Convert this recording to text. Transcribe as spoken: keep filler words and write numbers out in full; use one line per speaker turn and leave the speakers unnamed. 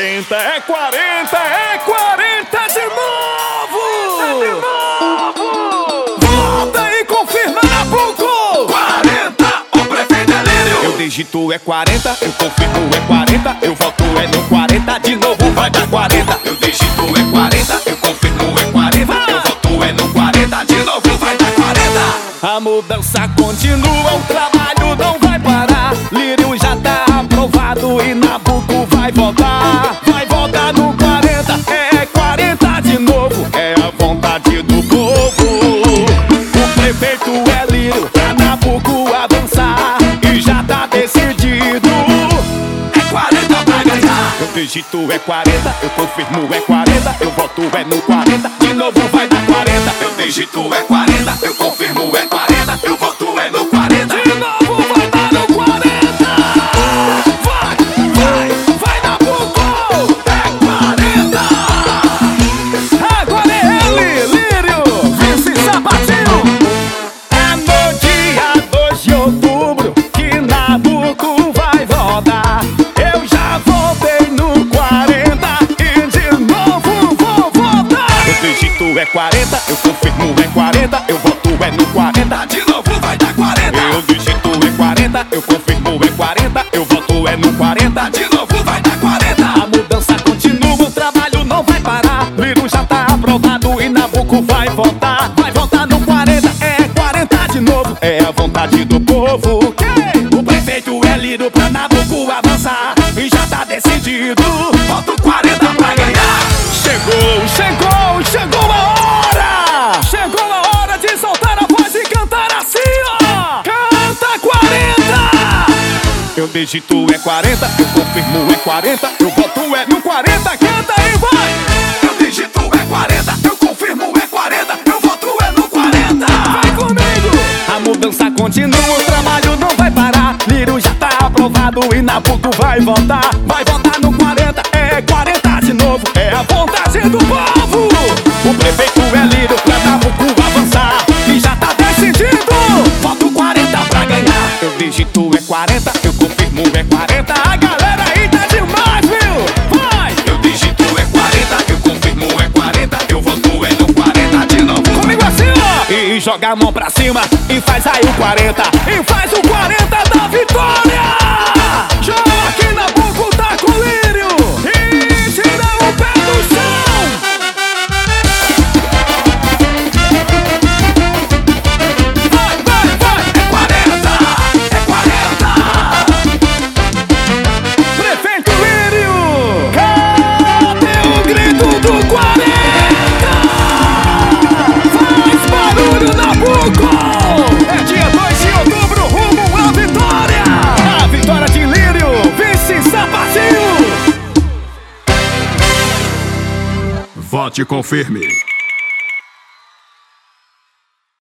quarenta, é quarenta, é quarenta de novo! De novo! Volta e confirma na Buco!
quarenta, o prefeito é Lírio.
Eu digito é quarenta, eu confirmo é quarenta, eu voto é no quarenta, de novo vai dar quarenta.
Eu digito é quarenta, eu confirmo é quarenta, eu voto é no quarenta, de novo vai dar quarenta.
A mudança continua, o trabalho não vai parar. Lírio já tá aprovado e Nabuco vai votar. Vai votar no quarenta, é quarenta de novo, é a vontade do povo. O prefeito é Lírio, pra Nabuco avançar e já tá decidido.
É quarenta pra ganhar.
Eu digito é quarenta, eu confirmo é quarenta, eu voto é no quarenta, de novo vai dar quarenta.
Eu digito é quarenta, eu confirmo é quarenta, eu voto é no quarenta.
De novo vai dar no quarenta. Vai, vai, vai na Buco.
É quarenta.
Agora é ele, Lírio, vice Sapatinho. É no dia dois de outubro que Nabuco vai votar. Eu já votei no quarenta e de novo vou votar. Eu digito é quarenta, eu confirmo é quarenta, eu voto é no quarenta.
De novo vai dar quarenta.
Eu digito é quarenta, eu confirmo é quarenta, eu voto é no quarenta.
De novo vai dar quarenta.
A mudança continua, o trabalho não vai parar. Lírio já tá aprovado e Nabuco vai votar. Vai votar no quarenta, é quarenta de novo, é a vontade do povo.
O prefeito é Lírio pra Nabuco avançar e já tá decidido. Voto quarenta pra ganhar.
Chegou, chegou, chegou a hora! Chegou a hora de soltar a voz e cantar assim, ó! Canta quarenta! Eu digito é quarenta, eu confirmo é quarenta, eu voto é no quarenta, canta e vai!
Eu digito é quarenta, eu confirmo é quarenta, eu voto é no quarenta.
Vai comigo! A mudança continua, o trabalho não vai parar. Lírio já tá aprovado e Nabuco vai votar. Vai votar no quarenta, é quarenta de novo, é a vontade do povo. O prefeito é Lírio pra Nabuco avançar e já tá decidido.
Voto quarenta pra ganhar.
Eu digito é quarenta, eu confirmo é quarenta. A galera aí tá demais, viu? Vai!
Eu digito é quarenta, eu confirmo é quarenta, eu voto é no quarenta de novo.
Comigo assim, ó! E joga a mão pra cima e faz aí o quarenta. E faz o quarenta da vitória! Joga aqui na Buco, tá com o Lírio! E tira o pé do chão! Vai, vai, vai!
É quarenta, é quarenta.
Prefeito Lírio! Cadê o grito do quarenta? Faz barulho na Buco! É dia dois de outubro, rumo à vitória! A vitória de Lírio, vice Sapatinho!
Vote e confirme.